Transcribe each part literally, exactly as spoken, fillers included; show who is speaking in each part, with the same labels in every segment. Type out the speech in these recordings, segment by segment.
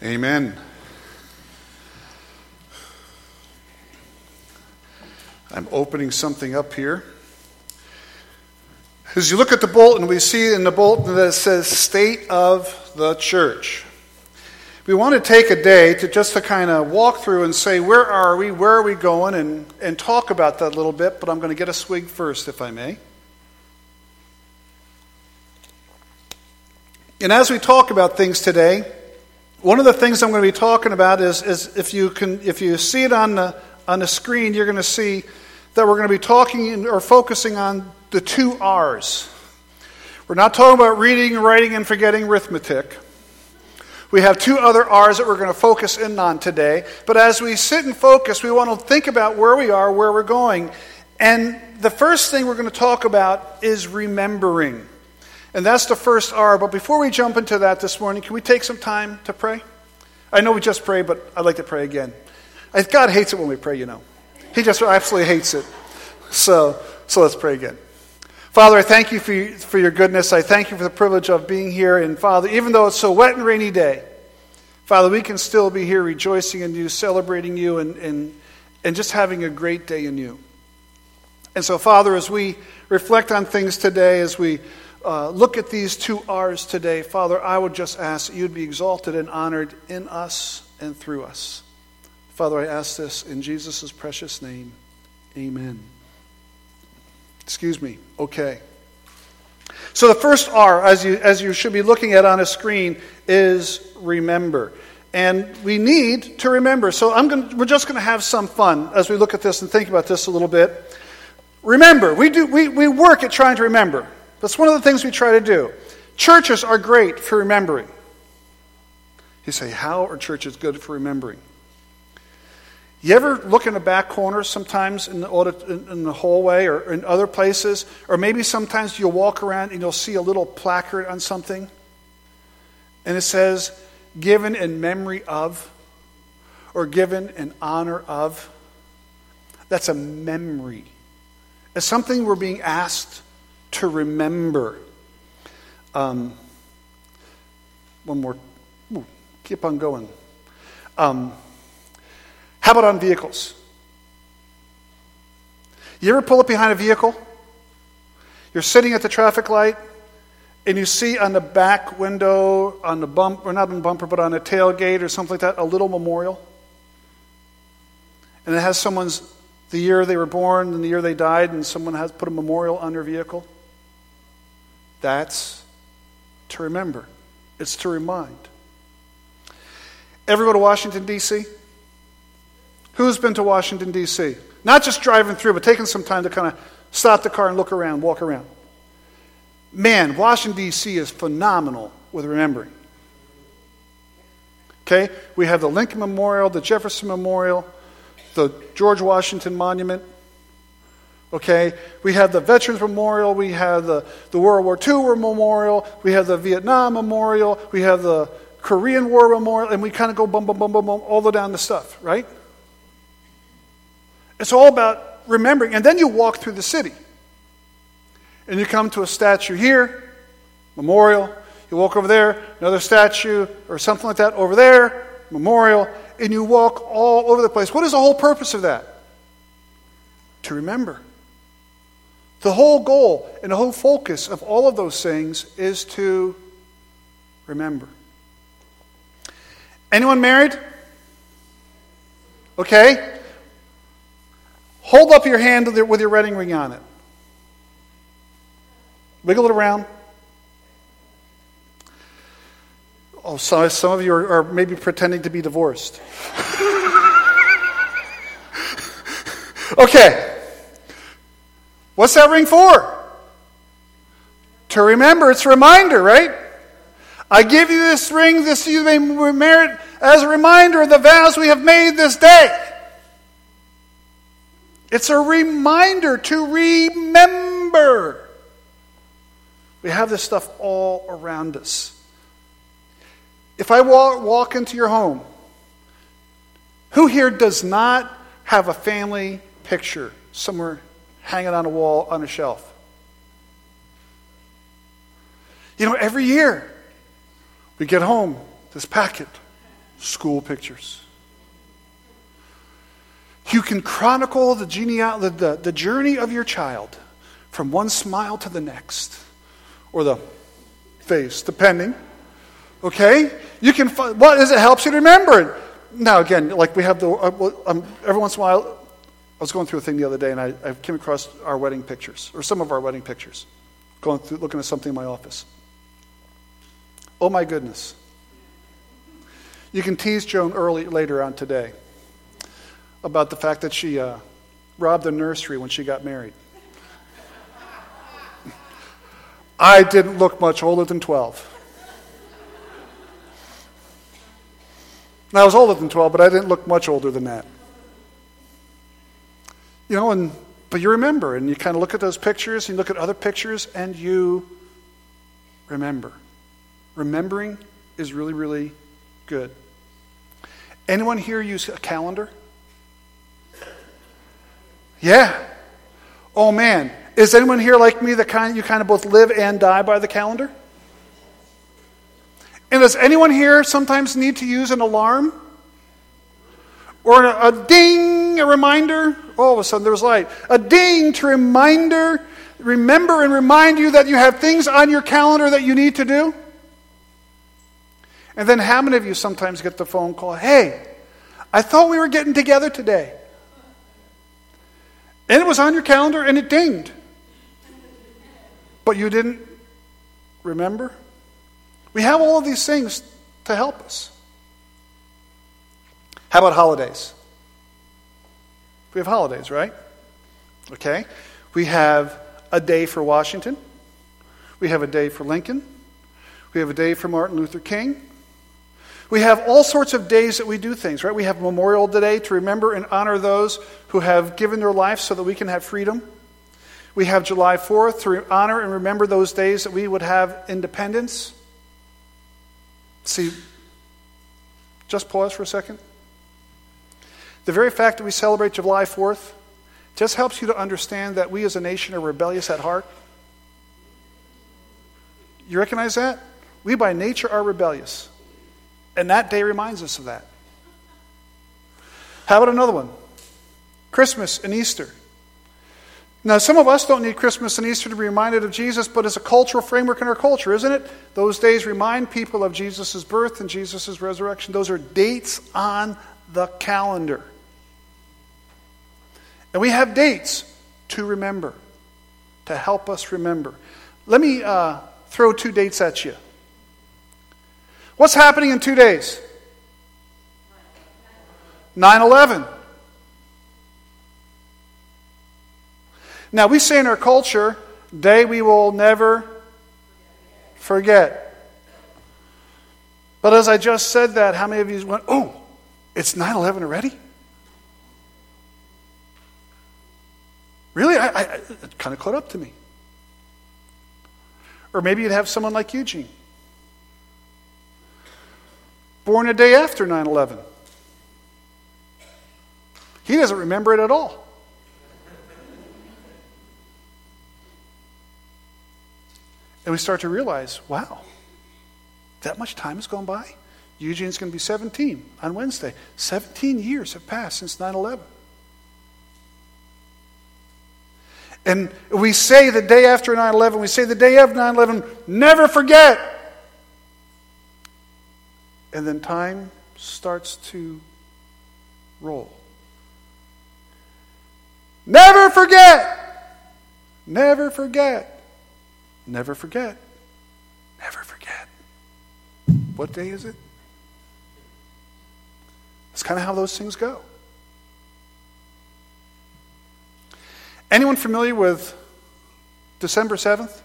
Speaker 1: Amen. I'm opening something up here. As you look at the bulletin, we see in the bulletin that it says State of the Church. We want to take a day to just to kind of walk through and say, where are we, where are we going, and, and talk about that a little bit, but I'm going to get a swig first, if I may. And as we talk about things today, one of the things I'm going to be talking about is, is if you can, if you see it on the on the screen, you're going to see that we're going to be talking or focusing on the two R's. We're not talking about reading, writing, and forgetting arithmetic. We have two other R's that we're going to focus in on today. But as we sit and focus, we want to think about where we are, where we're going. And the first thing we're going to talk about is remembering. And that's the first R. But before we jump into that this morning, can we take some time to pray? I know we just prayed, but I'd like to pray again. God hates it when we pray, you know. He just absolutely hates it. So, so let's pray again. Father, I thank you for, you for your goodness. I thank you for the privilege of being here. And Father, even though it's so wet and rainy day, Father, we can still be here rejoicing in you, celebrating you, and, and, and just having a great day in you. And so, Father, as we reflect on things today, as we uh, look at these two R's today, Father, I would just ask that you'd be exalted and honored in us and through us. Father, I ask this in Jesus' precious name. Amen. Excuse me. Okay. So the first R, as you as you should be looking at on a screen, is remember. And we need to remember. So I'm going we're just going to have some fun as we look at this and think about this a little bit. Remember, we do we, we work at trying to remember. That's one of the things we try to do. Churches are great for remembering. You say, how are churches good for remembering? You ever look in the back corner sometimes in the audit, in the hallway or in other places? Or maybe sometimes you'll walk around and you'll see a little placard on something. And it says, given in memory of, or given in honor of. That's a memory. It's something we're being asked to remember. Um, one more. Ooh, keep on going. Um... How about on vehicles? You ever pull up behind a vehicle? You're sitting at the traffic light, and you see on the back window, on the bump, or not on the bumper, but on a tailgate or something like that, a little memorial. And it has someone's, the year they were born and the year they died, and someone has put a memorial on their vehicle. That's to remember. It's to remind. Ever go to Washington, D C? Who's been to Washington, D C? Not just driving through, but taking some time to kind of stop the car and look around, walk around. Man, Washington, D C is phenomenal with remembering. Okay? We have the Lincoln Memorial, the Jefferson Memorial, the George Washington Monument. Okay? We have the Veterans Memorial. We have the, the World War Two Memorial. We have the Vietnam Memorial. We have the Korean War Memorial. And we kind of go bum, bum, bum, bum, bum, all the way down the stuff, right? It's all about remembering. And then you walk through the city. And you come to a statue here, memorial. You walk over there, another statue or something like that over there, memorial. And you walk all over the place. What is the whole purpose of that? To remember. The whole goal and the whole focus of all of those things is to remember. Anyone married? Okay. Hold up your hand with your wedding ring on it. Wiggle it around. Oh, so some of you are, are maybe pretending to be divorced. Okay. What's that ring for? To remember. It's a reminder, right? I give you this ring, this you may merit as a reminder of the vows we have made this day. It's a reminder to remember. We have this stuff all around us. If I walk, walk into your home, who here does not have a family picture somewhere hanging on a wall on a shelf? You know, every year we get home, this packet, school pictures. You can chronicle the, geneal- the, the, the journey of your child from one smile to the next, or the face, depending. Okay? You can find, what is it helps you to remember it. Now again, like we have the, uh, um, every once in a while, I was going through a thing the other day and I, I came across our wedding pictures, or some of our wedding pictures, going through, looking at something in my office. Oh my goodness. You can tease Joan early later on today about the fact that she uh, robbed a nursery when she got married. I didn't look much older than twelve. Now, I was older than twelve, but I didn't look much older than that. You know, and but you remember, and you kind of look at those pictures, and you look at other pictures, and you remember. Remembering is really, really good. Anyone here use a calendar? Yeah. Oh man, is anyone here like me, the kind you kind of both live and die by the calendar? And does anyone here sometimes need to use an alarm? Or a, a ding, a reminder? All of a sudden there was light. A ding to reminder, remember and remind you that you have things on your calendar that you need to do? And then how many of you sometimes get the phone call, hey, I thought we were getting together today. And it was on your calendar and it dinged. But you didn't remember? We have all of these things to help us. How about holidays? We have holidays, right? Okay. We have a day for Washington. We have a day for Lincoln. We have a day for Martin Luther King. We have all sorts of days that we do things, right? We have Memorial Day to remember and honor those who have given their life so that we can have freedom. We have July fourth to honor and remember those days that we would have independence. See, just pause for a second. The very fact that we celebrate July fourth just helps you to understand that we as a nation are rebellious at heart. You recognize that? We by nature are rebellious. And that day reminds us of that. How about another one? Christmas and Easter. Now, some of us don't need Christmas and Easter to be reminded of Jesus, but it's a cultural framework in our culture, isn't it? Those days remind people of Jesus' birth and Jesus' resurrection. Those are dates on the calendar. And we have dates to remember, to help us remember. Let me uh, throw two dates at you. What's happening in two days? nine eleven. Now, we say in our culture, day we will never forget. But as I just said that, how many of you went, oh, it's nine eleven already? Really? I, I, it kind of caught up to me. Or maybe you'd have someone like Eugene, born a day after nine eleven. He doesn't remember it at all. And we start to realize, wow, that much time has gone by? Eugene's going to be seventeen on Wednesday. seventeen years have passed since nine eleven. And we say the day after nine eleven, we say the day of nine eleven, never forget. And then time starts to roll. Never forget. Never forget. Never forget. Never forget. What day is it? That's kind of how those things go. Anyone familiar with December seventh?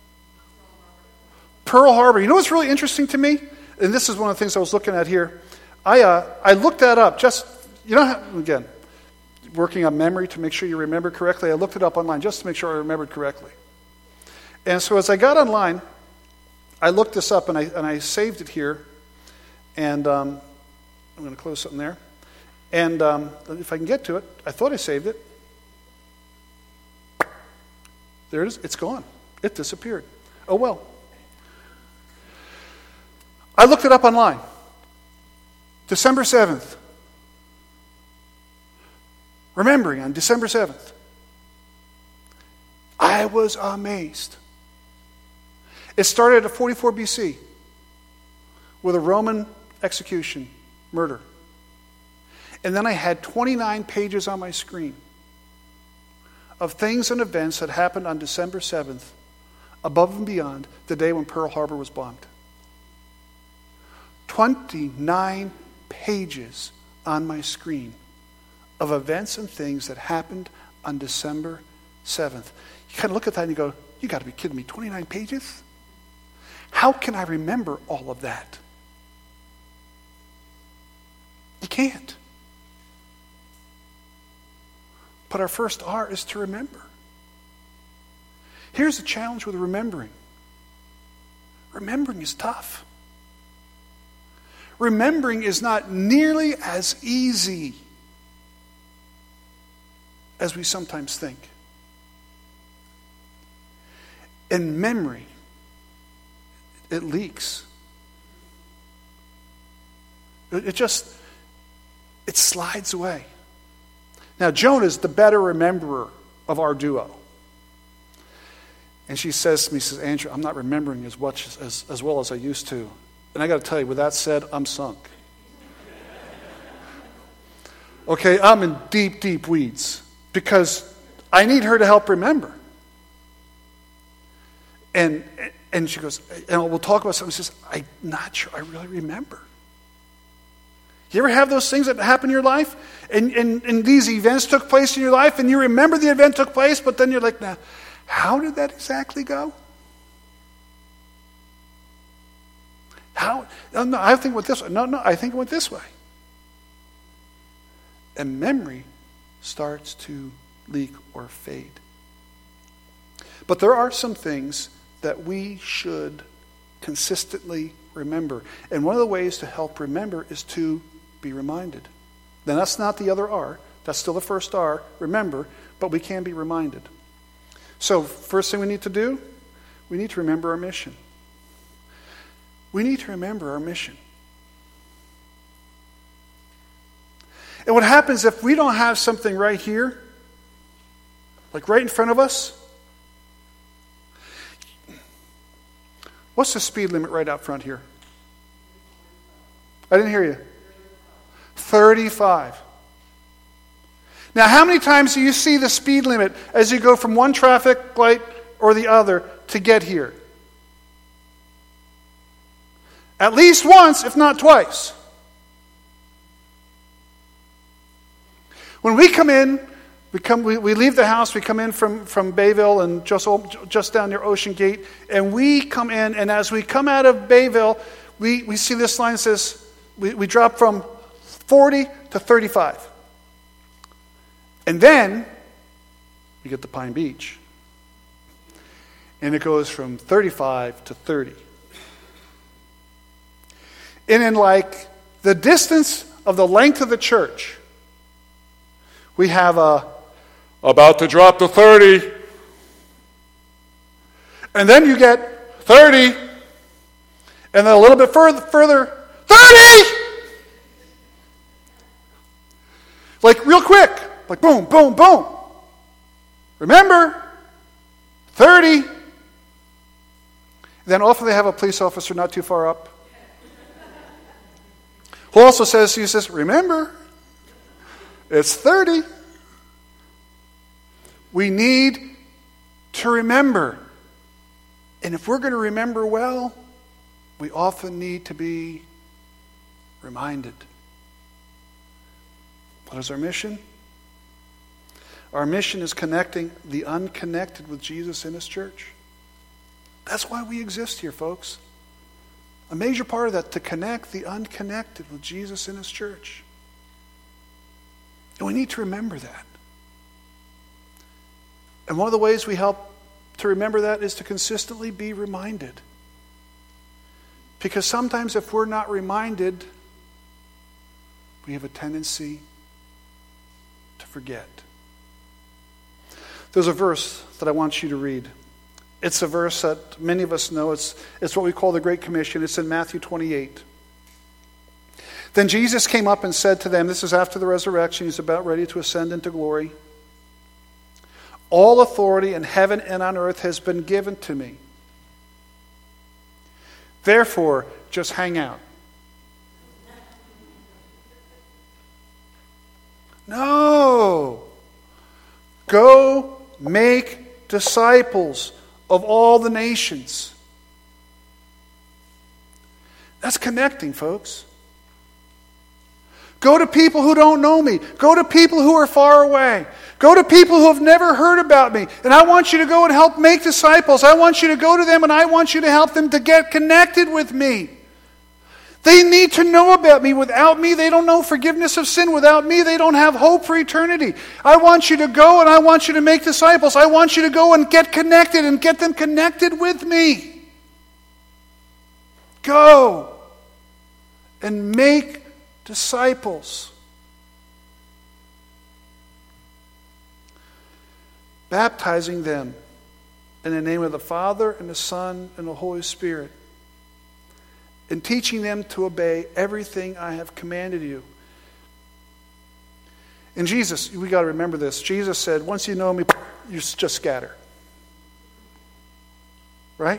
Speaker 1: Pearl Harbor. You know what's really interesting to me? And this is one of the things I was looking at here. I uh, I looked that up. Just, you know, how, again, working on memory to make sure you remember correctly. I looked it up online just to make sure I remembered correctly. And so as I got online, I looked this up and I and I saved it here. And um, I'm going to close something there. And um, if I can get to it, I thought I saved it. There it is. It's gone. It disappeared. Oh, well. I looked it up online. December seventh. Remembering on December seventh. I was amazed. It started at forty-four B C with a Roman execution, murder. And then I had twenty-nine pages on my screen of things and events that happened on December seventh, above and beyond the day when Pearl Harbor was bombed. twenty-nine pages on my screen of events and things that happened on December seventh. You kind of look at that and you go, you got to be kidding me, twenty-nine pages? How can I remember all of that? You can't. But our first R is to remember. Here's the challenge with remembering. Remembering is tough. Remembering is not nearly as easy as we sometimes think. In memory, it leaks. It just, it slides away. Now, Joan is the better rememberer of our duo. And she says to me, says, Andrew, I'm not remembering as much as, as, as well as I used to. And I got to tell you, with that said, I'm sunk. Okay, I'm in deep, deep weeds because I need her to help remember. And and she goes, and we'll talk about something. She says, I'm not sure I really remember. You ever have those things that happen in your life? And, and, and these events took place in your life, and you remember the event took place, but then you're like, now, how did that exactly go? How? No, no, I think it went this way. No, no, I think it went this way. And memory starts to leak or fade. But there are some things that we should consistently remember. And one of the ways to help remember is to be reminded. Now, that's not the other R. That's still the first R, remember, but we can be reminded. So, first thing we need to do, we need to remember our mission. We need to remember our mission. And what happens if we don't have something right here, like right in front of us? What's the speed limit right out front here? I didn't hear you. thirty-five. Now, how many times do you see the speed limit as you go from one traffic light or the other to get here? At least once, if not twice. When we come in, we come, we, we leave the house, we come in from, from Bayville and just, just down near Ocean Gate, and we come in, and as we come out of Bayville, we, we see this line that says, we, we drop from forty to thirty-five. And then we get to Pine Beach. And it goes from thirty-five to thirty. And in like the distance of the length of the church, we have a about to drop to thirty. And then you get thirty. And then a little bit further, further thirty! Like real quick. Like boom, boom, boom. Remember, thirty. Then often they have a police officer not too far up who also says, he says, remember, it's thirty. We need to remember. And if we're going to remember well, we often need to be reminded. What is our mission? Our mission is connecting the unconnected with Jesus in His church. That's why we exist here, folks. A major part of that, to connect the unconnected with Jesus in His church. And we need to remember that. And one of the ways we help to remember that is to consistently be reminded. Because sometimes if we're not reminded, we have a tendency to forget. There's a verse that I want you to read. It's a verse that many of us know. It's, it's what we call the Great Commission. It's in Matthew twenty-eight. Then Jesus came up and said to them, this is after the resurrection, he's about ready to ascend into glory. All authority in heaven and on earth has been given to me. Therefore, just hang out. No. Go make disciples of all the nations. That's connecting, folks. Go to people who don't know me. Go to people who are far away. Go to people who have never heard about me. And I want you to go and help make disciples. I want you to go to them and I want you to help them to get connected with me. They need to know about me. Without me, they don't know forgiveness of sin. Without me, they don't have hope for eternity. I want you to go and I want you to make disciples. I want you to go and get connected and get them connected with me. Go and make disciples. Baptizing them in the name of the Father and the Son and the Holy Spirit, and teaching them to obey everything I have commanded you. And Jesus, we got to remember this. Jesus said, once you know me, you just scatter. Right?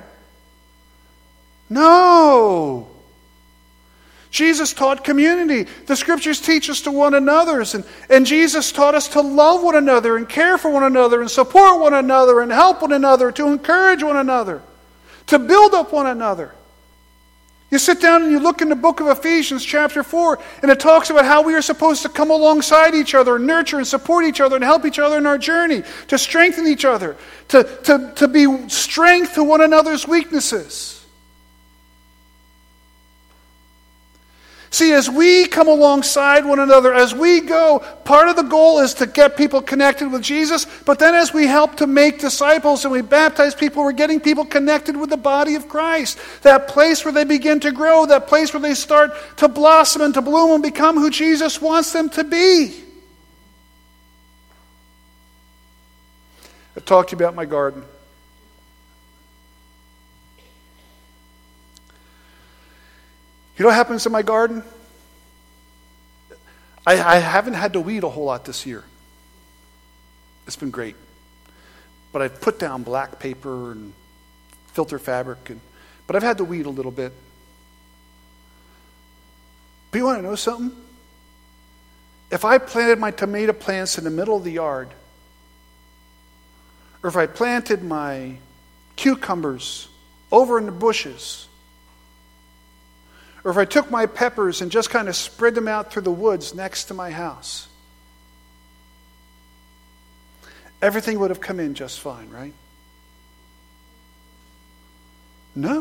Speaker 1: No. Jesus taught community. The scriptures teach us to one another. And, and Jesus taught us to love one another and care for one another and support one another and help one another, to encourage one another, to build up one another. You sit down and you look in the book of Ephesians chapter four, and it talks about how we are supposed to come alongside each other and nurture and support each other and help each other in our journey, to strengthen each other, to, to, to be strength to one another's weaknesses. See, as we come alongside one another, as we go, part of the goal is to get people connected with Jesus, but then as we help to make disciples and we baptize people, we're getting people connected with the body of Christ. That place where they begin to grow, that place where they start to blossom and to bloom and become who Jesus wants them to be. I've talked to you about my garden. You know what happens in my garden? I, I haven't had to weed a whole lot this year. It's been great. But I've put down black paper and filter fabric, and but I've had to weed a little bit. But you want to know something? If I planted my tomato plants in the middle of the yard, or if I planted my cucumbers over in the bushes, or if I took my peppers and just kind of spread them out through the woods next to my house, everything would have come in just fine, right? No.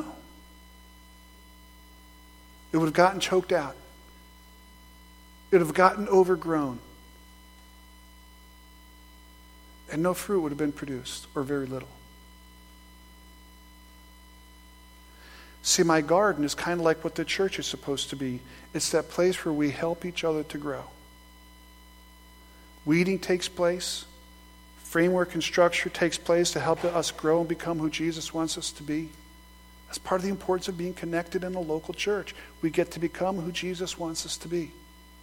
Speaker 1: It would have gotten choked out. It would have gotten overgrown. And no fruit would have been produced, or very little. See, my garden is kind of like what the church is supposed to be. It's that place where we help each other to grow. Weeding takes place. Framework and structure takes place to help us grow and become who Jesus wants us to be. That's part of the importance of being connected in a local church. We get to become who Jesus wants us to be.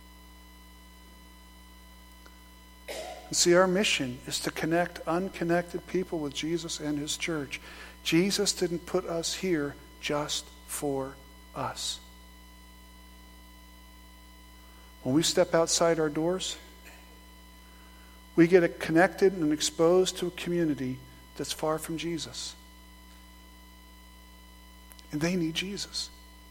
Speaker 1: And see, our mission is to connect unconnected people with Jesus and his church. Jesus didn't put us here just for us. When we step outside our doors, we get connected and exposed to a community that's far from Jesus. And they need Jesus.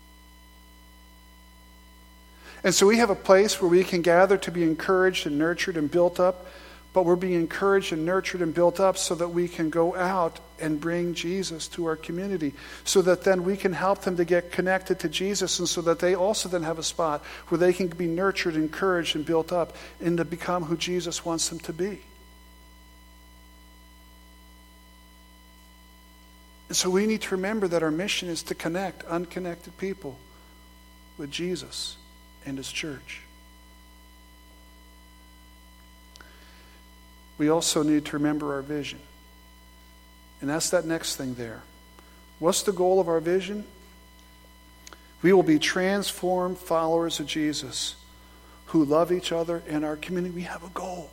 Speaker 1: And so we have a place where we can gather to be encouraged and nurtured and built up, but we're being encouraged and nurtured and built up so that we can go out and bring Jesus to our community, so that then we can help them to get connected to Jesus, and so that they also then have a spot where they can be nurtured, encouraged, and built up and to become who Jesus wants them to be. And so we need to remember that our mission is to connect unconnected people with Jesus and his church. We also need to remember our vision. And that's that next thing there. What's the goal of our vision? We will be transformed followers of Jesus who love each other in our community. We have a goal.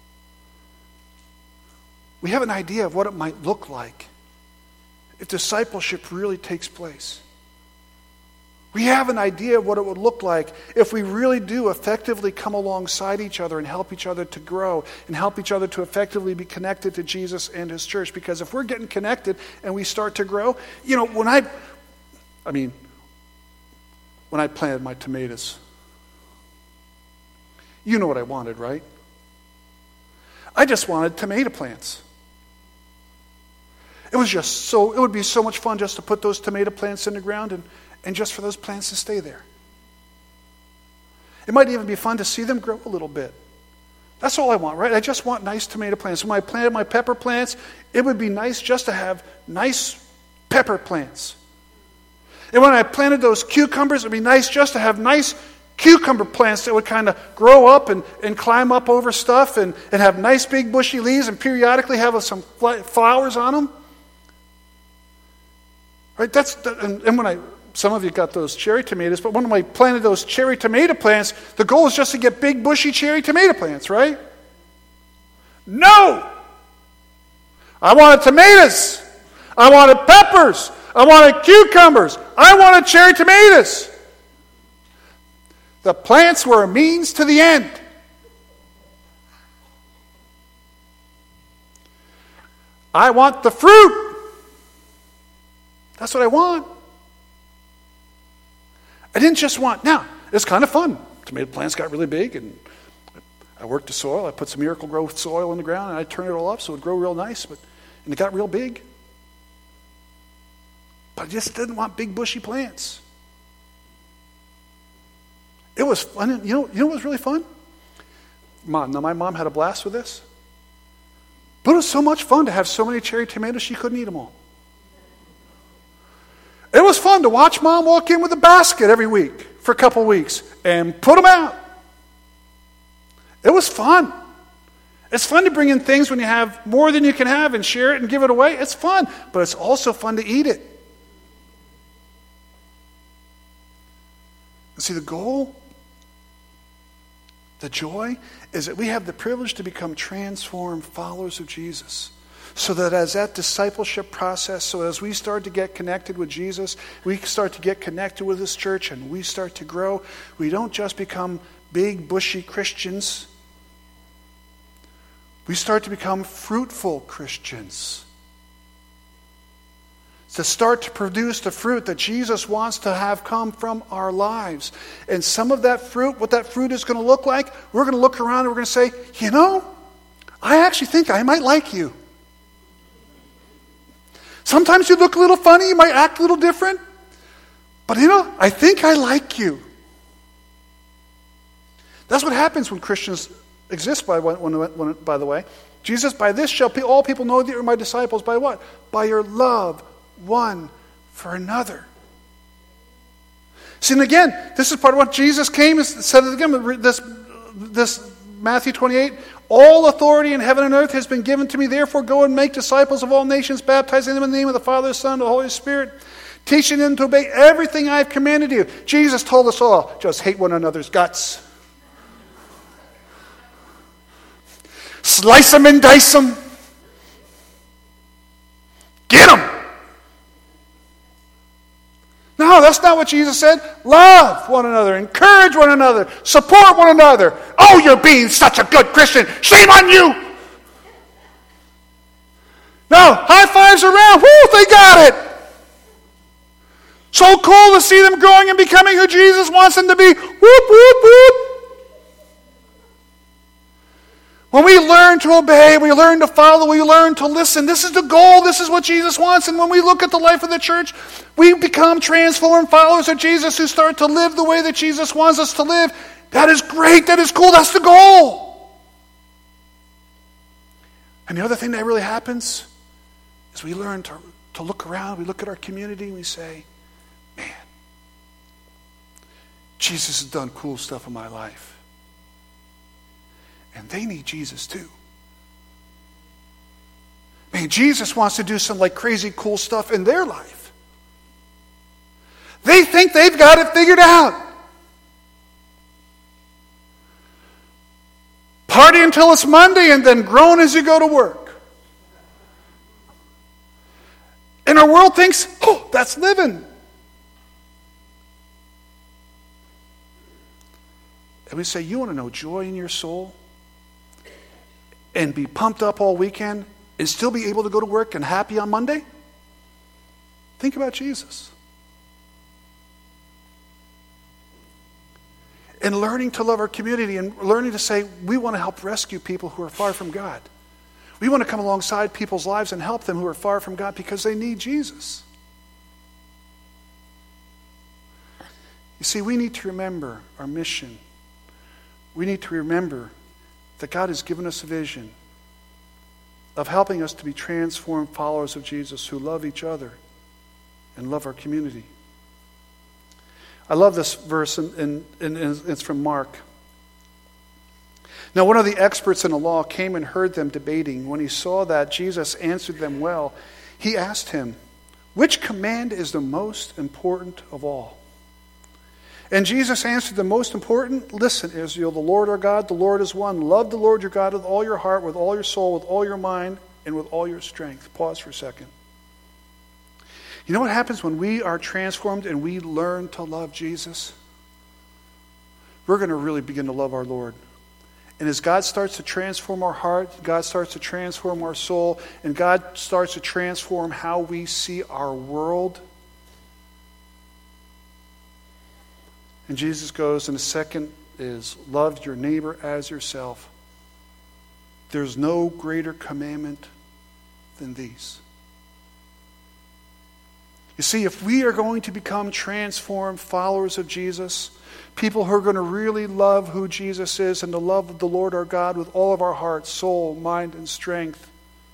Speaker 1: We have an idea of what it might look like if discipleship really takes place. We have an idea of what it would look like if we really do effectively come alongside each other and help each other to grow and help each other to effectively be connected to Jesus and His church. Because if we're getting connected and we start to grow, you know, when I, I mean, when I planted my tomatoes, you know what I wanted, right? I just wanted tomato plants. It was just so, it would be so much fun just to put those tomato plants in the ground and, and just for those plants to stay there. It might even be fun to see them grow a little bit. That's all I want, right? I just want nice tomato plants. When I planted my pepper plants, it would be nice just to have nice pepper plants. And when I planted those cucumbers, it would be nice just to have nice cucumber plants that would kind of grow up and, and climb up over stuff and, and have nice big bushy leaves and periodically have some flowers on them. Right? That's and, and when I some of you got those cherry tomatoes, but when I planted those cherry tomato plants, the goal is just to get big bushy cherry tomato plants, right? No! I wanted tomatoes. I wanted peppers. I wanted cucumbers. I wanted cherry tomatoes. The plants were a means to the end. I want the fruit. That's what I want. I didn't just want, now, it's kind of fun. Tomato plants got really big, and I worked the soil. I put some Miracle Growth soil in the ground, and I turned it all up so it would grow real nice, but and it got real big. But I just didn't want big bushy plants. It was fun. You know, you know what was really fun? Mom, now my mom had a blast with this. But it was so much fun to have so many cherry tomatoes she couldn't eat them all. It was fun to watch Mom walk in with a basket every week for a couple weeks and put them out. It was fun. It's fun to bring in things when you have more than you can have and share it and give it away. It's fun, but it's also fun to eat it. See, the goal, the joy, is that we have the privilege to become transformed followers of Jesus. So that as that discipleship process, so as we start to get connected with Jesus, we start to get connected with His church, and we start to grow, we don't just become big, bushy Christians. We start to become fruitful Christians. To start to produce the fruit that Jesus wants to have come from our lives. And some of that fruit, what that fruit is going to look like, we're going to look around and we're going to say, you know, I actually think I might like you. Sometimes you look a little funny, you might act a little different, but you know, I think I like you. That's what happens when Christians exist, by, when, when, by the way. Jesus, by this shall all people know that you're my disciples. By what? By your love one for another. See, and again, this is part of what Jesus came and said it again. This, this Matthew twenty-eight, all authority in heaven and earth has been given to me. Therefore, go and make disciples of all nations, baptizing them in the name of the Father, the Son, and the Holy Spirit, teaching them to obey everything I have commanded you. Jesus told us all, just hate one another's guts. Slice them and dice them. Get them. No, that's not what Jesus said. Love one another, encourage one another, support one another. Oh, you're being such a good Christian. Shame on you. No, high fives around. Woo, they got it. So cool to see them growing and becoming who Jesus wants them to be. Whoop, whoop, whoop. When we learn to obey, we learn to follow, we learn to listen. This is the goal. This is what Jesus wants. And when we look at the life of the church, we become transformed followers of Jesus who start to live the way that Jesus wants us to live. That is great. That is cool. That's the goal. And the other thing that really happens is we learn to, to look around. We look at our community and we say, man, Jesus has done cool stuff in my life. And they need Jesus too. Man, Jesus wants to do some like crazy cool stuff in their life. They They think they've got it figured out. Party until it's Monday and then groan as you go to work. And our world thinks, oh, that's living. And we say, you want to know joy in your soul? And be pumped up all weekend and still be able to go to work and happy on Monday? Think about Jesus. And learning to love our community and learning to say, we want to help rescue people who are far from God. We want to come alongside people's lives and help them who are far from God because they need Jesus. You see, we need to remember our mission. We need to remember that God has given us a vision of helping us to be transformed followers of Jesus who love each other and love our community. I love this verse, and, and, and it's from Mark. Now, one of the experts in the law came and heard them debating. When he saw that Jesus answered them well, he asked him, which command is the most important of all? And Jesus answered, the most important, listen, Israel, the Lord our God, the Lord is one. Love the Lord your God with all your heart, with all your soul, with all your mind, and with all your strength. Pause for a second. You know what happens when we are transformed and we learn to love Jesus? We're going to really begin to love our Lord. And as God starts to transform our heart, God starts to transform our soul, and God starts to transform how we see our world. And Jesus goes, and the second is, love your neighbor as yourself. There's no greater commandment than these. You see, if we are going to become transformed followers of Jesus, people who are going to really love who Jesus is and to love the Lord our God with all of our heart, soul, mind, and strength,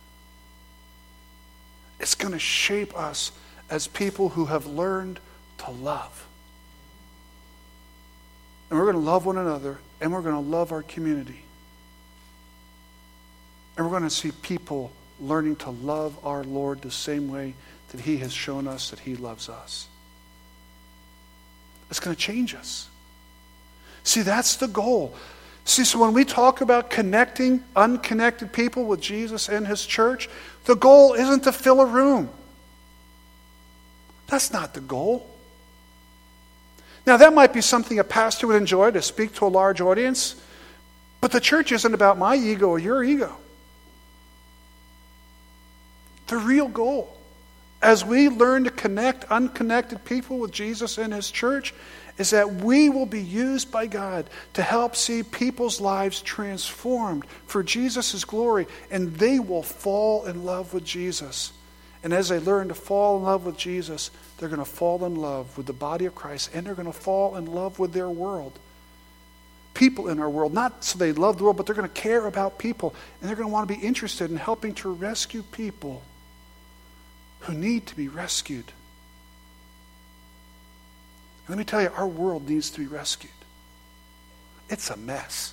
Speaker 1: it's going to shape us as people who have learned to love. And we're going to love one another, and we're going to love our community. And we're going to see people learning to love our Lord the same way that He has shown us that He loves us. It's going to change us. See, that's the goal. See, so when we talk about connecting unconnected people with Jesus and His church, the goal isn't to fill a room. That's not the goal. Now, that might be something a pastor would enjoy, to speak to a large audience, but the church isn't about my ego or your ego. The real goal, as we learn to connect unconnected people with Jesus and His church, is that we will be used by God to help see people's lives transformed for Jesus' glory, and they will fall in love with Jesus. And as they learn to fall in love with Jesus, they're going to fall in love with the body of Christ, and they're going to fall in love with their world. People in our world, not so they love the world, but they're going to care about people, and they're going to want to be interested in helping to rescue people who need to be rescued. And let me tell you, our world needs to be rescued. It's a mess.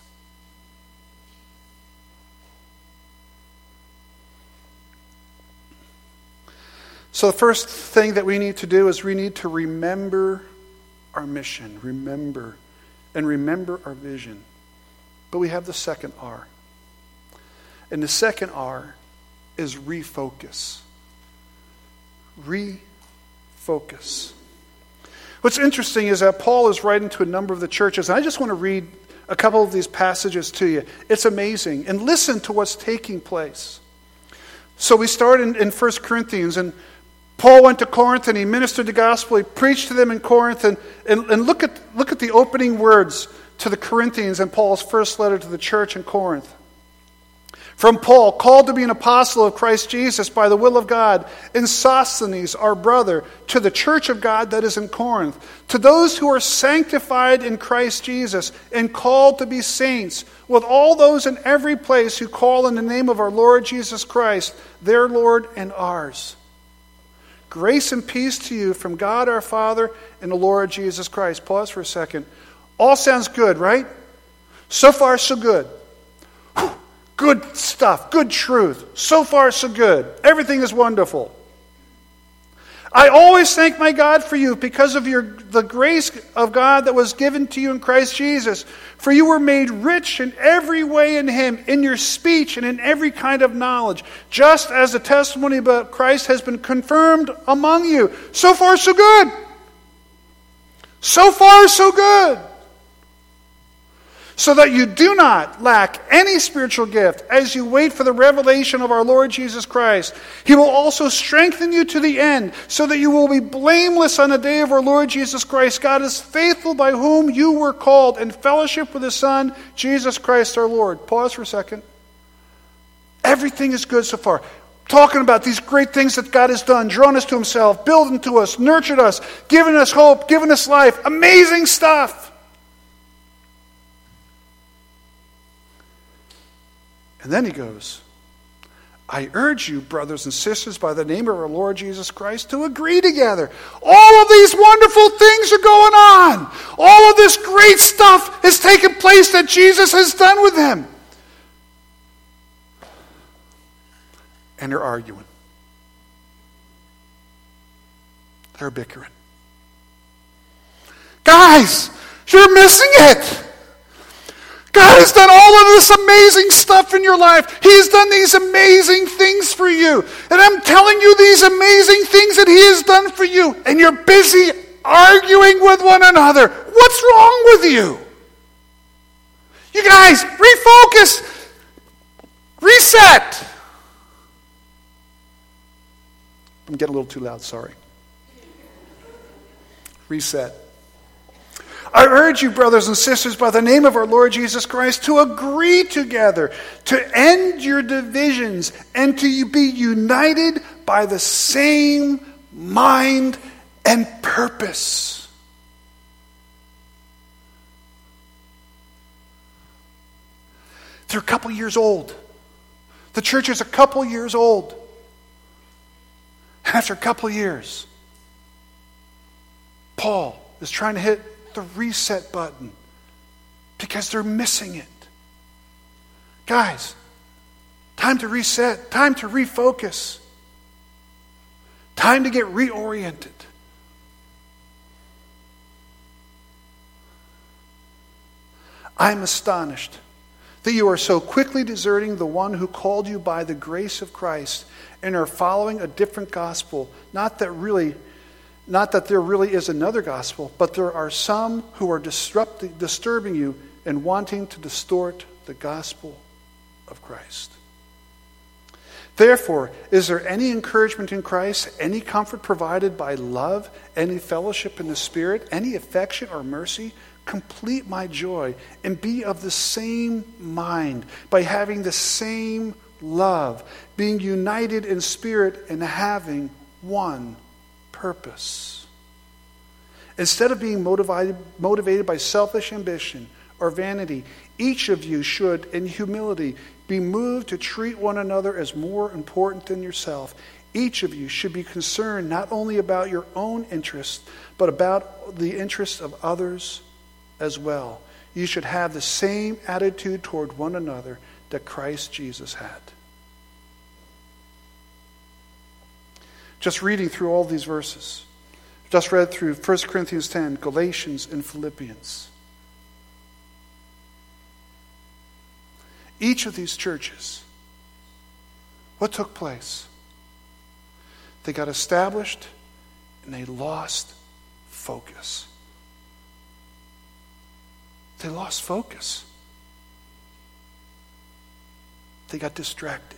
Speaker 1: So the first thing that we need to do is we need to remember our mission, remember, and remember our vision. But we have the second R. And the second R is refocus. Refocus. What's interesting is that Paul is writing to a number of the churches, and I just want to read a couple of these passages to you. It's amazing. And listen to what's taking place. So we start in, in First Corinthians, and Paul went to Corinth and he ministered the gospel. He preached to them in Corinth. And, and, and look at, look at the opening words to the Corinthians in Paul's first letter to the church in Corinth. From Paul, called to be an apostle of Christ Jesus by the will of God, and Sosthenes, our brother, to the church of God that is in Corinth, to those who are sanctified in Christ Jesus and called to be saints, with all those in every place who call in the name of our Lord Jesus Christ, their Lord and ours. Grace and peace to you from God our Father and the Lord Jesus Christ. Pause for a second. All sounds good, right? So far, so good. Whew. Good stuff, good truth. So far, so good. Everything is wonderful. I always thank my God for you because of your the grace of God that was given to you in Christ Jesus. For you were made rich in every way in him, in your speech and in every kind of knowledge, just as the testimony about Christ has been confirmed among you. So far, so good. So far, so good. So that you do not lack any spiritual gift as you wait for the revelation of our Lord Jesus Christ. He will also strengthen you to the end, so that you will be blameless on the day of our Lord Jesus Christ. God is faithful, by whom you were called in fellowship with his Son, Jesus Christ our Lord. Pause for a second. Everything is good so far. Talking about these great things that God has done, drawn us to himself, building to us, nurtured us, given us hope, given us life. Amazing stuff. And then he goes, I urge you, brothers and sisters, by the name of our Lord Jesus Christ, to agree together. All of these wonderful things are going on. All of this great stuff has taken place that Jesus has done with them. And they're arguing. They're bickering. Guys, you're missing it. God has done all of this amazing stuff in your life. He's done these amazing things for you. And I'm telling you these amazing things that he has done for you. And you're busy arguing with one another. What's wrong with you? You guys, refocus. Reset. I'm getting a little too loud, sorry. Reset. I urge you, brothers and sisters, by the name of our Lord Jesus Christ, to agree together, to end your divisions, and to be united by the same mind and purpose. They're a couple years old. The church is a couple years old. And after a couple of years, Paul is trying to hit the reset button because they're missing it. Guys, time to reset, time to refocus, time to get reoriented. I'm astonished that you are so quickly deserting the one who called you by the grace of Christ and are following a different gospel. Not that really Not that there really is another gospel, but there are some who are disrupting, disturbing you and wanting to distort the gospel of Christ. Therefore, is there any encouragement in Christ, any comfort provided by love, any fellowship in the Spirit, any affection or mercy? Complete my joy and be of the same mind by having the same love, being united in spirit and having one purpose. Instead of being motivated, motivated by selfish ambition or vanity, each of you should, in humility, be moved to treat one another as more important than yourself. Each of you should be concerned not only about your own interests, but about the interests of others as well. You should have the same attitude toward one another that Christ Jesus had. Just reading through all these verses. Just read through First Corinthians ten, Galatians, and Philippians. Each of these churches, what took place? They got established and they lost focus. They lost focus. They got distracted.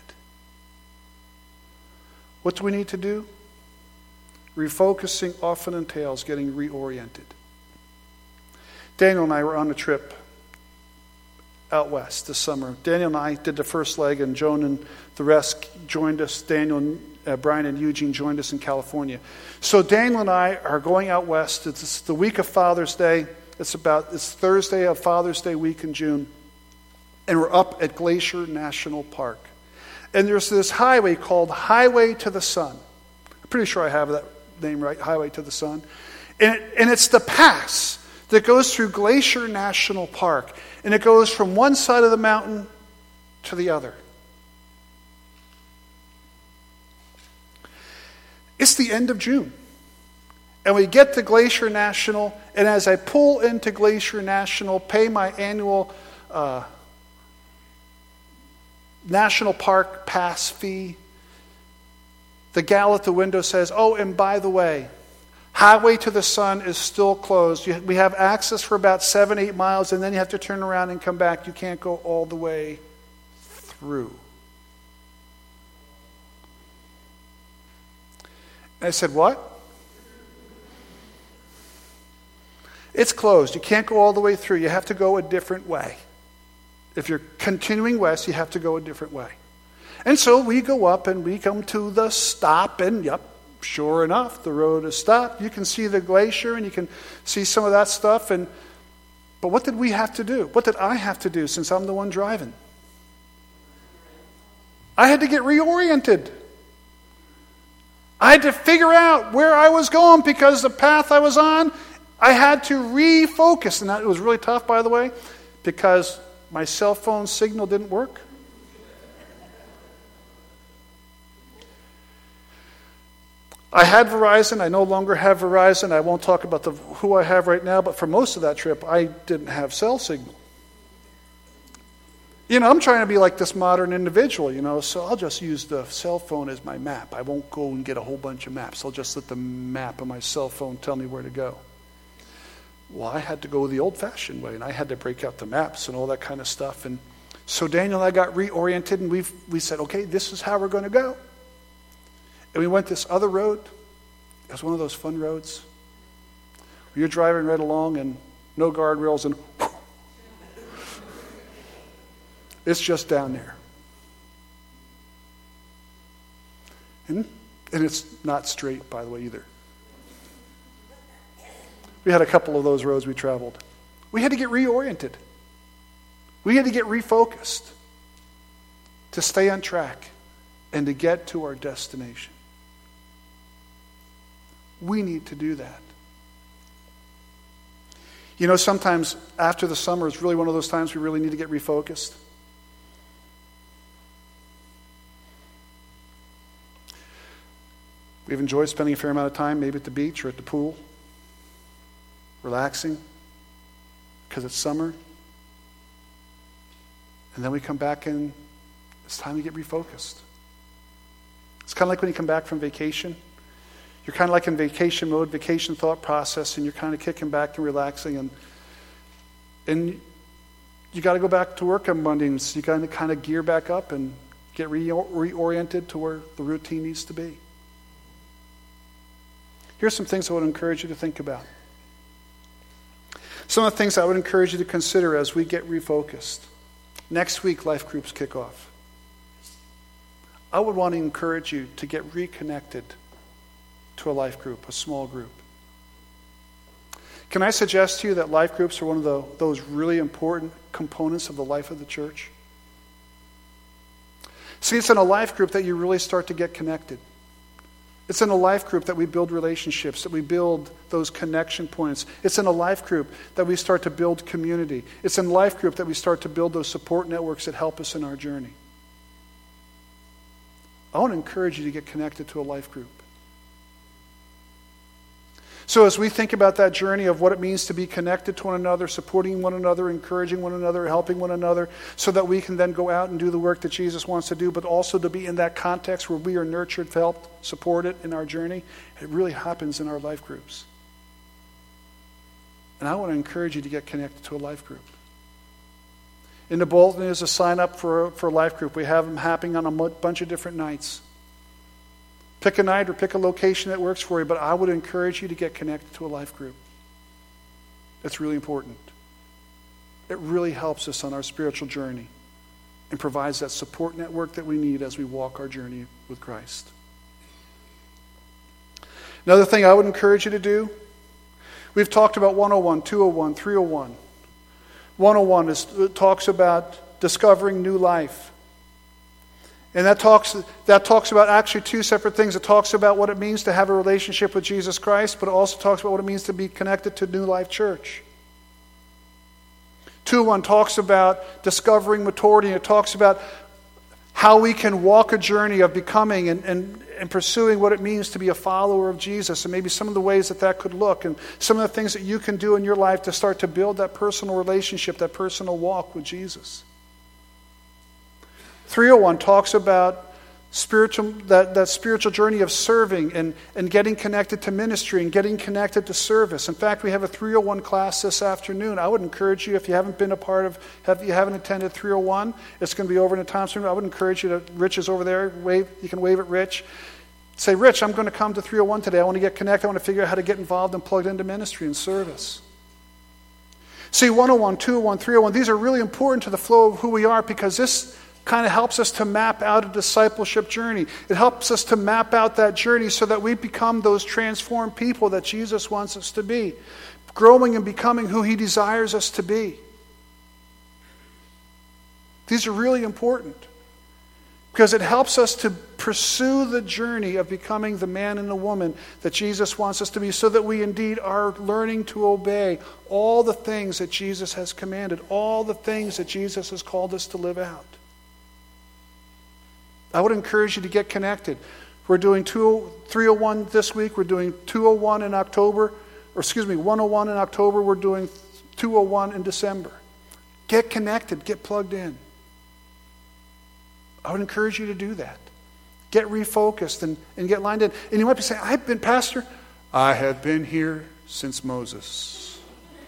Speaker 1: What do we need to do? Refocusing often entails getting reoriented. Daniel and I were on a trip out west this summer. Daniel and I did the first leg, and Joan and the rest joined us. Daniel, and, uh, Brian, and Eugene joined us in California. So Daniel and I are going out west. It's the week of Father's Day. It's about it's Thursday of Father's Day week in June, and we're up at Glacier National Park. And there's this highway called Highway to the Sun. I'm pretty sure I have that name right, Highway to the Sun. And, it, and it's the pass that goes through Glacier National Park. And it goes from one side of the mountain to the other. It's the end of June. And we get to Glacier National, and as I pull into Glacier National, pay my annual uh, National Park Pass fee, the gal at the window says, "Oh, and by the way, Highway to the Sun is still closed. You, we have access for about seven, eight miles, and then you have to turn around and come back. You can't go all the way through." And I said, "What?" "It's closed. You can't go all the way through. You have to go a different way. If you're continuing west, you have to go a different way." And so we go up and we come to the stop, and yep, sure enough, the road is stopped. You can see the glacier and you can see some of that stuff. And but what did we have to do? What did I have to do since I'm the one driving? I had to get reoriented. I had to figure out where I was going because the path I was on, I had to refocus. And that was really tough, by the way, because my cell phone signal didn't work. I had Verizon. I no longer have Verizon. I won't talk about the who I have right now, but for most of that trip, I didn't have cell signal. You know, I'm trying to be like this modern individual, you know, so I'll just use the cell phone as my map. I won't go and get a whole bunch of maps. I'll just let the map on my cell phone tell me where to go. Well, I had to go the old-fashioned way, and I had to break out the maps and all that kind of stuff. And so Daniel and I got reoriented, and we we said, okay, this is how we're going to go. And we went this other road. It was one of those fun roads where you're driving right along and no guardrails, and whoosh, it's just down there. And, and it's not straight, by the way, either. We had a couple of those roads we traveled. We had to get reoriented. We had to get refocused to stay on track and to get to our destination. We need to do that. You know, sometimes after the summer, it's really one of those times we really need to get refocused. We've enjoyed spending a fair amount of time, maybe at the beach or at the pool, relaxing, because it's summer. And then we come back and it's time to get refocused. It's kind of like when you come back from vacation. You're kind of like in vacation mode, vacation thought process, and you're kind of kicking back and relaxing. And and you got to go back to work on Monday, and so you got to kind of gear back up and get re- reoriented to where the routine needs to be. Here's some things I would encourage you to think about. Some of the things I would encourage you to consider as we get refocused. Next week, life groups kick off. I would want to encourage you to get reconnected to a life group, a small group. Can I suggest to you that life groups are one of the, those really important components of the life of the church? See, it's in a life group that you really start to get connected. It's in a life group that we build relationships, that we build those connection points. It's in a life group that we start to build community. It's in a life group that we start to build those support networks that help us in our journey. I want to encourage you to get connected to a life group. So as we think about that journey of what it means to be connected to one another, supporting one another, encouraging one another, helping one another, so that we can then go out and do the work that Jesus wants to do, but also to be in that context where we are nurtured, helped, supported in our journey, it really happens in our life groups. And I want to encourage you to get connected to a life group. In the bulletin is a sign up for, for a life group. We have them happening on a bunch of different nights. Pick a night or pick a location that works for you, but I would encourage you to get connected to a life group. That's really important. It really helps us on our spiritual journey and provides that support network that we need as we walk our journey with Christ. Another thing I would encourage you to do, we've talked about one oh one, two oh one, three oh one. one oh one is, it talks about discovering new life. And that talks that talks about actually two separate things. It talks about what it means to have a relationship with Jesus Christ, but it also talks about what it means to be connected to New Life Church. two one talks about discovering maturity, and it talks about how we can walk a journey of becoming and, and, and pursuing what it means to be a follower of Jesus, and maybe some of the ways that that could look, and some of the things that you can do in your life to start to build that personal relationship, that personal walk with Jesus. three oh one talks about spiritual that, that spiritual journey of serving and, and getting connected to ministry and getting connected to service. In fact, we have a three oh one class this afternoon. I would encourage you, if you haven't been a part of, have you haven't attended three oh one, it's going to be over in the Thompson room. I would encourage you to, Rich is over there, wave, you can wave at Rich. Say, Rich, I'm going to come to three oh one today. I want to get connected. I want to figure out how to get involved and plugged into ministry and service. See, one oh one, two oh one, three oh one, these are really important to the flow of who we are, because this kind of helps us to map out a discipleship journey. It helps us to map out that journey so that we become those transformed people that Jesus wants us to be, growing and becoming who he desires us to be. These are really important because it helps us to pursue the journey of becoming the man and the woman that Jesus wants us to be, so that we indeed are learning to obey all the things that Jesus has commanded, all the things that Jesus has called us to live out. I would encourage you to get connected. We're doing three oh one this week. We're doing two oh one in October. Or excuse me, one oh one in October. We're doing two oh one in December. Get connected. Get plugged in. I would encourage you to do that. Get refocused and, and get lined in. And you might be saying, I've been, Pastor, I have been here since Moses.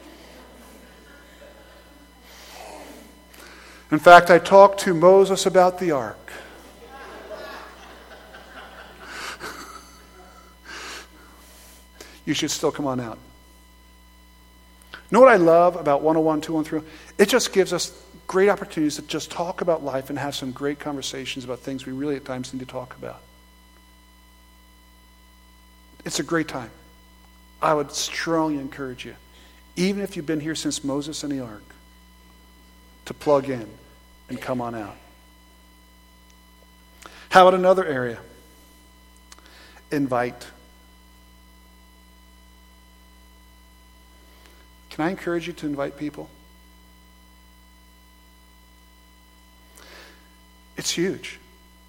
Speaker 1: In fact, I talked to Moses about the ark. You should still come on out. You know what I love about one oh one, two oh one, three oh one? It just gives us great opportunities to just talk about life and have some great conversations about things we really at times need to talk about. It's a great time. I would strongly encourage you, even if you've been here since Moses and the ark, to plug in and come on out. How about another area? Invite. Can I encourage you to invite people? It's huge.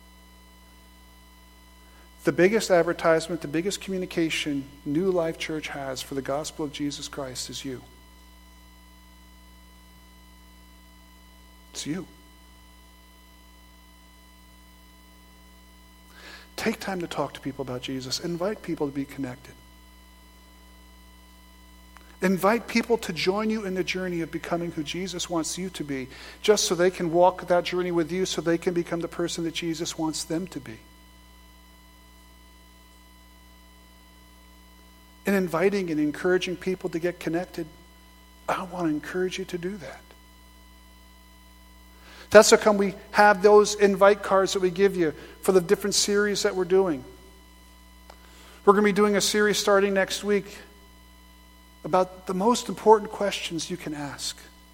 Speaker 1: The biggest advertisement, the biggest communication New Life Church has for the gospel of Jesus Christ is you. It's you. Take time to talk to people about Jesus. Invite people to be connected. Invite people to join you in the journey of becoming who Jesus wants you to be, just so they can walk that journey with you, so they can become the person that Jesus wants them to be. In inviting and encouraging people to get connected, I want to encourage you to do that. That's how come we have those invite cards that we give you for the different series that we're doing. We're going to be doing a series starting next week about the most important questions you can ask.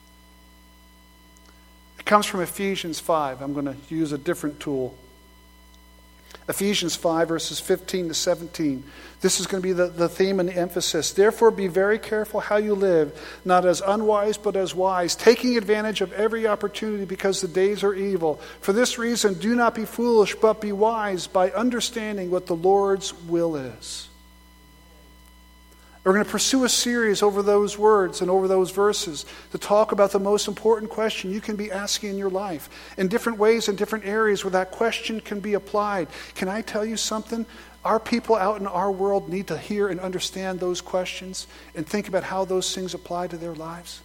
Speaker 1: It comes from Ephesians five. I'm going to use a different tool. Ephesians five, verses fifteen to seventeen. This is going to be the, the theme and the emphasis. Therefore, be very careful how you live, not as unwise, but as wise, taking advantage of every opportunity because the days are evil. For this reason, do not be foolish, but be wise by understanding what the Lord's will is. We're going to pursue a series over those words and over those verses to talk about the most important question you can be asking in your life, in different ways, in different areas where that question can be applied. Can I tell you something? Our people out in our world need to hear and understand those questions and think about how those things apply to their lives.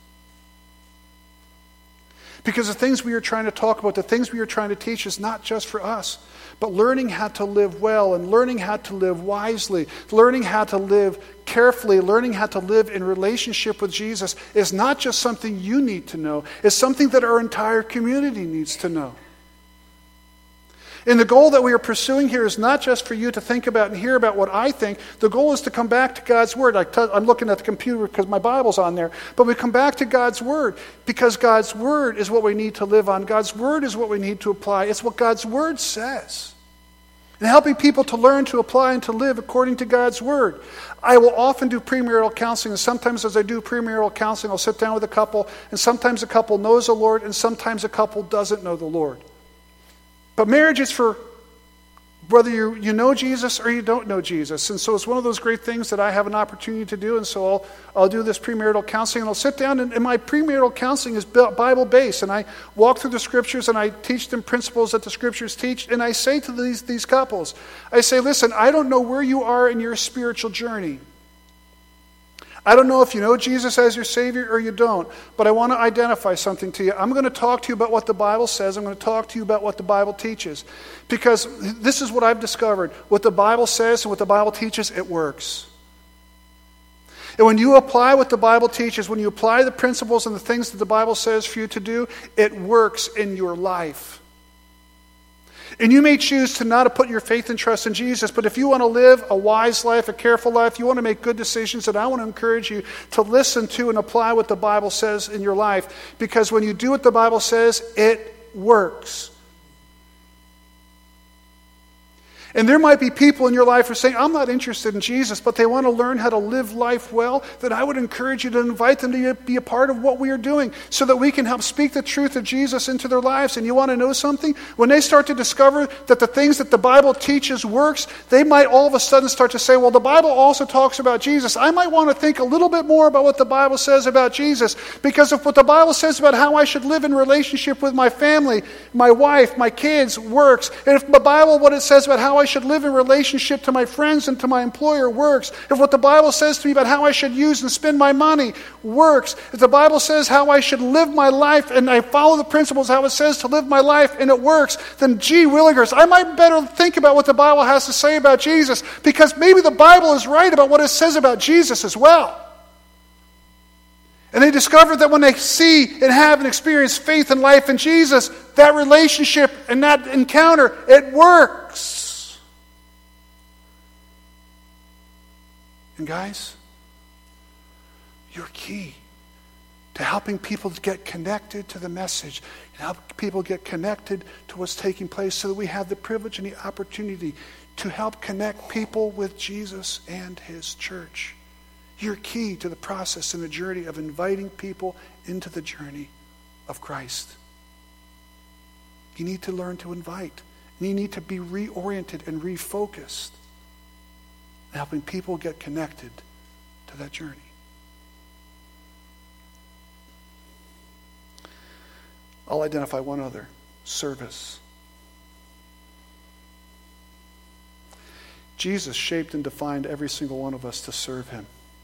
Speaker 1: Because the things we are trying to talk about, the things we are trying to teach is not just for us, but learning how to live well and learning how to live wisely, learning how to live carefully, learning how to live in relationship with Jesus is not just something you need to know. It's something that our entire community needs to know. And the goal that we are pursuing here is not just for you to think about and hear about what I think. The goal is to come back to God's Word. I t- I'm looking at the computer because my Bible's on there. But we come back to God's Word because God's Word is what we need to live on. God's Word is what we need to apply. It's what God's Word says. And helping people to learn, to apply, and to live according to God's Word. I will often do premarital counseling, and sometimes as I do premarital counseling, I'll sit down with a couple, and sometimes a couple knows the Lord, and sometimes a couple doesn't know the Lord. But marriage is for whether you, you know Jesus or you don't know Jesus. And so it's one of those great things that I have an opportunity to do. And so I'll, I'll do this premarital counseling, and I'll sit down, and, and my premarital counseling is Bible-based. And I walk through the Scriptures, and I teach them principles that the Scriptures teach. And I say to these, these couples, I say, listen, I don't know where you are in your spiritual journey. I don't know if you know Jesus as your Savior or you don't, but I want to identify something to you. I'm going to talk to you about what the Bible says. I'm going to talk to you about what the Bible teaches. Because this is what I've discovered. What the Bible says and what the Bible teaches, it works. And when you apply what the Bible teaches, when you apply the principles and the things that the Bible says for you to do, it works in your life. And you may choose to not put your faith and trust in Jesus, but if you want to live a wise life, a careful life, you want to make good decisions, then I want to encourage you to listen to and apply what the Bible says in your life. Because when you do what the Bible says, it works. And there might be people in your life who are saying, I'm not interested in Jesus, but they want to learn how to live life well. Then I would encourage you to invite them to be a part of what we are doing so that we can help speak the truth of Jesus into their lives. And you want to know something? When they start to discover that the things that the Bible teaches works, they might all of a sudden start to say, well, the Bible also talks about Jesus. I might want to think a little bit more about what the Bible says about Jesus, because if what the Bible says about how I should live in relationship with my family, my wife, my kids works, and if the Bible, what it says about how I should live in relationship to my friends and to my employer works, if what the Bible says to me about how I should use and spend my money works, if the Bible says how I should live my life and I follow the principles how it says to live my life and it works, then gee willikers, I might better think about what the Bible has to say about Jesus, because maybe the Bible is right about what it says about Jesus as well. And they discovered that when they see and have and experience faith and life in Jesus, that relationship and that encounter, it works. And guys, you're key to helping people get connected to the message and help people get connected to what's taking place so that we have the privilege and the opportunity to help connect people with Jesus and His church. You're key to the process and the journey of inviting people into the journey of Christ. You need to learn to invite. And you need to be reoriented and refocused, helping people get connected to that journey. I'll identify one other: service. Jesus shaped and defined every single one of us to serve Him.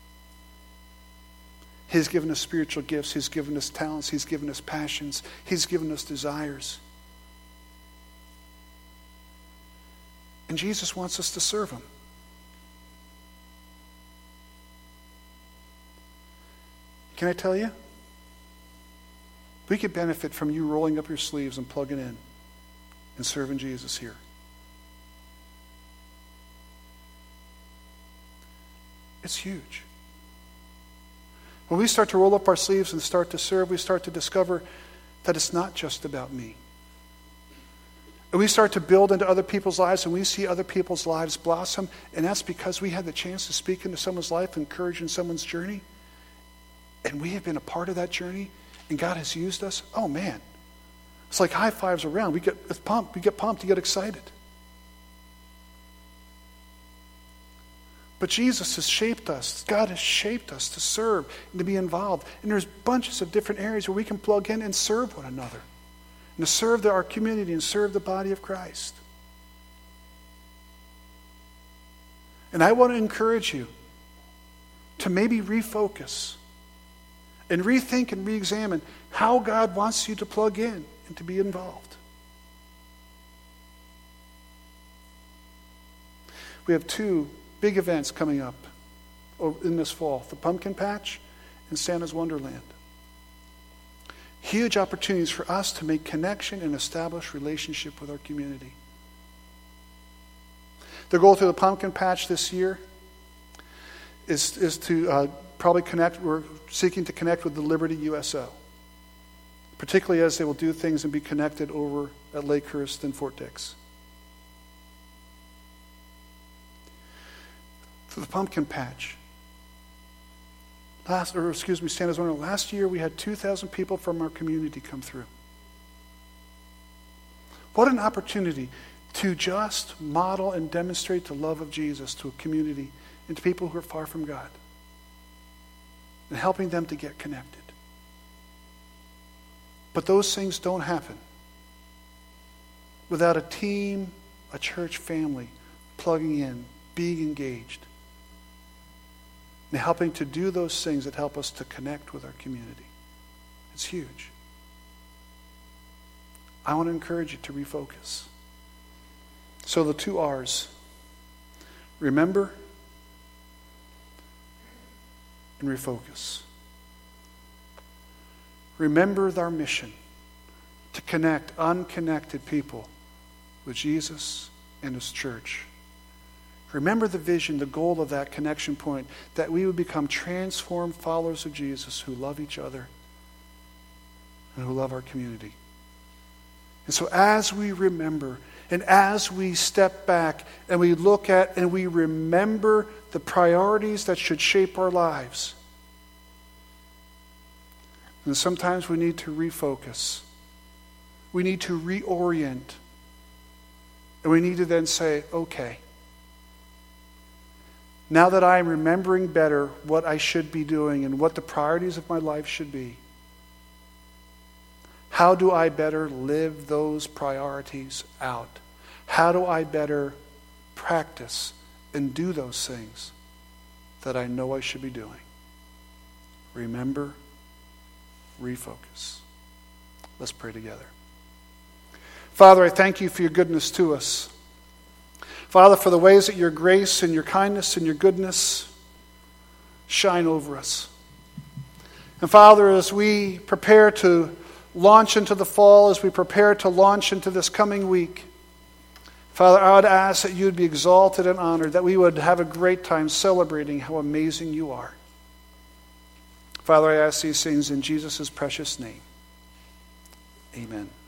Speaker 1: He's given us spiritual gifts. He's given us talents. He's given us passions. He's given us desires. And Jesus wants us to serve Him. Can I tell you? We could benefit from you rolling up your sleeves and plugging in and serving Jesus here. It's huge. When we start to roll up our sleeves and start to serve, we start to discover that it's not just about me. And we start to build into other people's lives, and we see other people's lives blossom, and that's because we had the chance to speak into someone's life, encourage in someone's journey. And we have been a part of that journey, and God has used us. Oh man, it's like high fives around. We get pumped, we get pumped, we get excited. But Jesus has shaped us. God has shaped us to serve and to be involved. And there's bunches of different areas where we can plug in and serve one another, and to serve the, our community and serve the body of Christ. And I want to encourage you to maybe refocus and rethink and re-examine how God wants you to plug in and to be involved. We have two big events coming up in this fall: the Pumpkin Patch and Santa's Wonderland. Huge opportunities for us to make connection and establish relationship with our community. The goal through the Pumpkin Patch this year is, is to uh, probably connect, we're seeking to connect with the Liberty U S O, particularly as they will do things and be connected over at Lakehurst and Fort Dix. For the Pumpkin Patch, last, or excuse me, Santa's Wonderland, last year we had two thousand people from our community come through. What an opportunity to just model and demonstrate the love of Jesus to a community and to people who are far from God, and helping them to get connected. But those things don't happen without a team, a church family, plugging in, being engaged, and helping to do those things that help us to connect with our community. It's huge. I want to encourage you to refocus. So the two R's, remember and refocus. Remember our mission to connect unconnected people with Jesus and His church. Remember the vision, the goal of that connection point, that we would become transformed followers of Jesus who love each other and who love our community. And so as we remember, and as we step back and we look at and we remember the priorities that should shape our lives, and sometimes we need to refocus. We need to reorient. And we need to then say, okay, now that I'm remembering better what I should be doing and what the priorities of my life should be, how do I better live those priorities out? How do I better practice and do those things that I know I should be doing? Remember, refocus. Let's pray together. Father, I thank you for your goodness to us. Father, for the ways that your grace and your kindness and your goodness shine over us. And Father, as we prepare to launch into the fall, as we prepare to launch into this coming week, Father, I would ask that you would be exalted and honored, that we would have a great time celebrating how amazing you are. Father, I ask these things in Jesus' precious name. Amen.